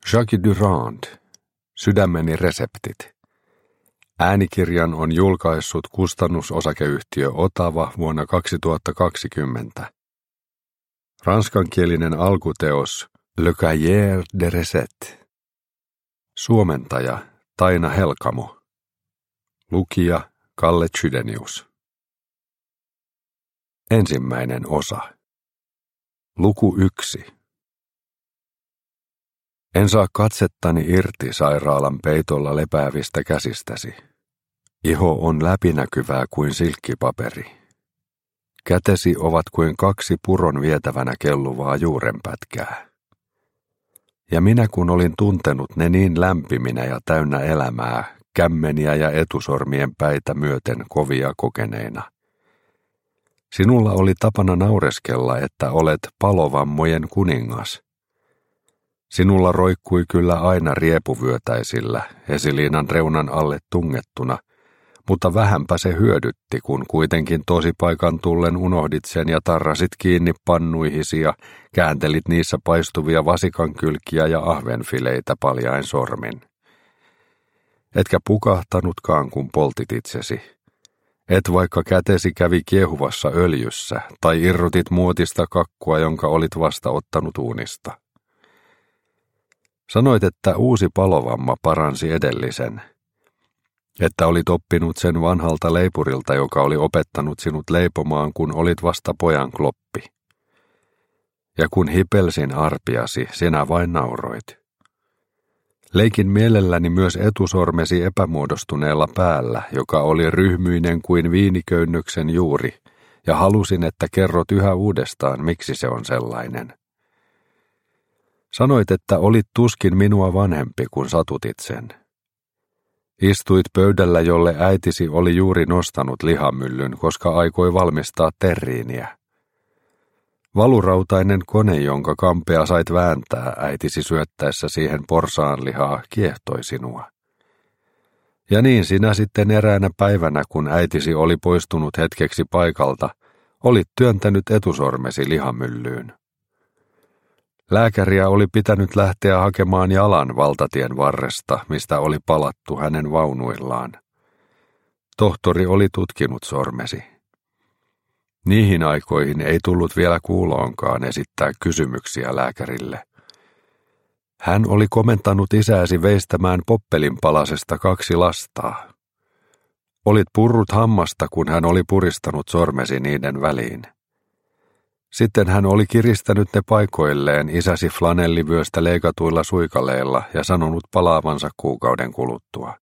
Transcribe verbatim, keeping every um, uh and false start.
Jacques Durand, Sydämeni reseptit. Äänikirjan on julkaissut kustannusosakeyhtiö Otava vuonna kaksituhattakaksikymmentä. Ranskankielinen alkuteos Le Cahier de Recettes. Suomentaja Taina Helkamo. Lukija Kalle Chydenius. Ensimmäinen osa. Luku yksi. En saa katsettani irti sairaalan peitolla lepäävistä käsistäsi. Iho on läpinäkyvää kuin silkkipaperi. Kätesi ovat kuin kaksi puron vietävänä kelluvaa juurenpätkää. Ja minä kun olin tuntenut ne niin lämpiminä ja täynnä elämää, kämmeniä ja etusormien päitä myöten kovia kokeneina. Sinulla oli tapana naureskella, että olet palovammojen kuningas. Sinulla roikkui kyllä aina riepuvyötäisillä, esiliinan reunan alle tungettuna, mutta vähänpä se hyödytti, kun kuitenkin tosipaikan tullen unohdit sen ja tarrasit kiinni pannuihisi ja kääntelit niissä paistuvia vasikankylkiä ja ahvenfileitä paljain sormin. Etkä pukahtanutkaan, kun poltit itsesi. Et vaikka kätesi kävi kiehuvassa öljyssä tai irrutit muotista kakkua, jonka olit vasta ottanut uunista. Sanoit, että uusi palovamma paransi edellisen, että olit oppinut sen vanhalta leipurilta, joka oli opettanut sinut leipomaan, kun olit vasta pojan kloppi. Ja kun hipelsin arpiasi, sinä vain nauroit. Leikin mielelläni myös etusormesi epämuodostuneella päällä, joka oli ryhmyinen kuin viiniköynnöksen juuri, ja halusin, että kerrot yhä uudestaan, miksi se on sellainen. Sanoit, että olit tuskin minua vanhempi, kun satutit sen. Istuit pöydällä, jolle äitisi oli juuri nostanut lihamyllyn, koska aikoi valmistaa terriiniä. Valurautainen kone, jonka kampea sait vääntää äitisi syöttäessä siihen porsaanlihaa, kiehtoi sinua. Ja niin sinä sitten eräänä päivänä, kun äitisi oli poistunut hetkeksi paikalta, olit työntänyt etusormesi lihamyllyyn. Lääkäriä oli pitänyt lähteä hakemaan jalan valtatien varresta, mistä oli palattu hänen vaunuillaan. Tohtori oli tutkinut sormesi. Niihin aikoihin ei tullut vielä kuuloonkaan esittää kysymyksiä lääkärille. Hän oli komentanut isääsi veistämään poppelinpalasesta kaksi lastaa. Olit purrut hammasta, kun hän oli puristanut sormesi niiden väliin. Sitten hän oli kiristänyt ne paikoilleen isäsi flanellivyöstä leikatuilla suikaleilla ja sanonut palaavansa kuukauden kuluttua.